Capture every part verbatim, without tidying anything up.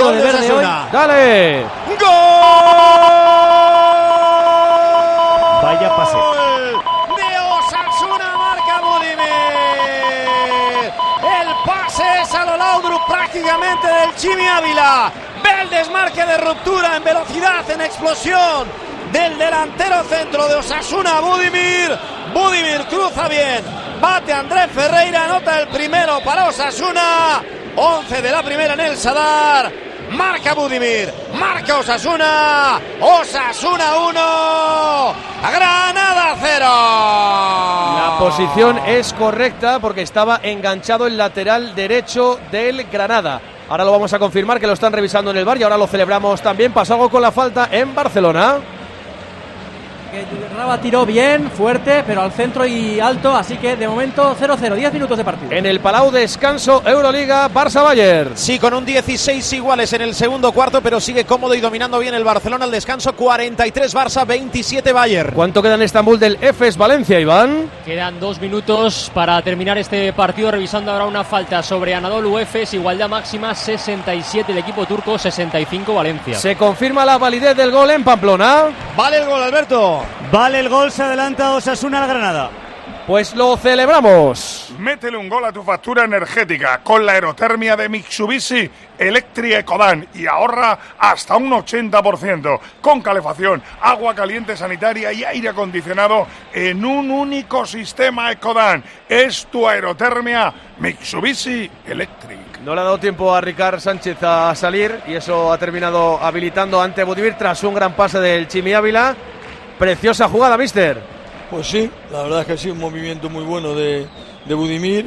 vestido Gol de de verde hoy. Osasuna. ¡Dale! ¡Gol! Vaya pase. De Osasuna, marca Budimir. El pase es a lo Laudrup prácticamente del Chimi Ávila. Ve el desmarque de ruptura en velocidad, en explosión del delantero centro de Osasuna, Budimir. Budimir cruza bien. Bate Andrés Ferreira, anota el primero para Osasuna. once de la primera en el Sadar. Marca Budimir, marca Osasuna. Osasuna uno, Granada cero. La posición es correcta porque estaba enganchado el lateral derecho del Granada. Ahora lo vamos a confirmar, que lo están revisando en el V A R y ahora lo celebramos también. Pasó algo con la falta en Barcelona. Raba tiró bien, fuerte, pero al centro y alto, así que de momento cero cero, diez minutos de partido. En el Palau, descanso, Euroliga, Barça-Bayern. Sí, con un dieciséis iguales en el segundo cuarto, pero sigue cómodo y dominando bien el Barcelona al descanso. cuarenta y tres Barça, veintisiete Bayern. ¿Cuánto queda en Estambul del Efes Valencia, Iván? Quedan dos minutos para terminar este partido, revisando ahora una falta sobre Anadolu Efes, igualdad máxima sesenta y siete el equipo turco, sesenta y cinco Valencia. Se confirma la validez del gol en Pamplona. Vale el gol, Alberto. Vale el gol, se adelanta Osasuna al Granada. Pues lo celebramos. Métele un gol a tu factura energética con la aerotermia de Mitsubishi Electric Ecodan y ahorra hasta un ochenta por ciento con calefacción, agua caliente sanitaria y aire acondicionado en un único sistema Ecodan. Es tu aerotermia Mitsubishi Electric. No le ha dado tiempo a Ricard Sánchez a salir y eso ha terminado habilitando ante Budimir tras un gran pase del Chimi Ávila. Preciosa jugada, mister. Pues sí, la verdad es que ha sido un movimiento muy bueno de, de Budimir.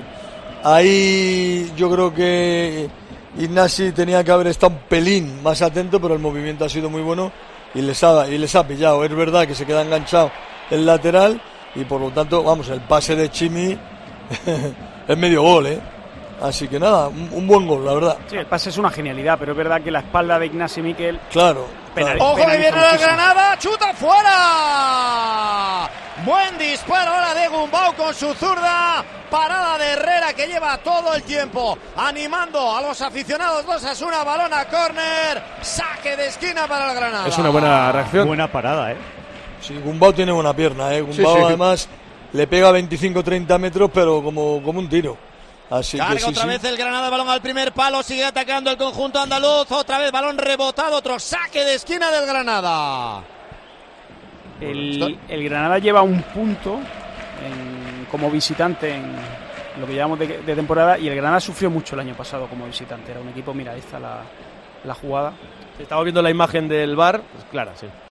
Ahí yo creo que Ignasi tenía que haber estado un pelín más atento, pero el movimiento ha sido muy bueno y les ha, y les ha pillado. Es verdad que se queda enganchado el lateral y por lo tanto, vamos, el pase de Chimi es medio gol, ¿eh? Así que nada, un, un buen gol, la verdad. Sí, el pase es una genialidad, pero es verdad que la espalda de Ignasi Miquel... Claro. Penal, Ojo que viene el muchísimo. Granada, chuta fuera. Buen disparo ahora de Gumbau con su zurda. Parada de Herrera que lleva todo el tiempo animando a los aficionados de Osasuna. Balón a córner, saque de esquina para el Granada. Es una buena reacción. Buena parada, ¿eh? Sí, Gumbau tiene buena pierna, ¿eh? Gumbau Sí, sí. además le pega veinticinco treinta metros, pero como, como un tiro. Así Carga que sí, otra sí. vez el Granada, balón al primer palo, sigue atacando el conjunto andaluz, otra vez balón rebotado, otro saque de esquina del Granada. El, el Granada lleva un punto en- como visitante en lo que llevamos de, de temporada, y el Granada sufrió mucho el año pasado como visitante. Era un equipo, mira, ahí está la, la jugada. Estamos viendo la imagen del V A R, pues clara, sí.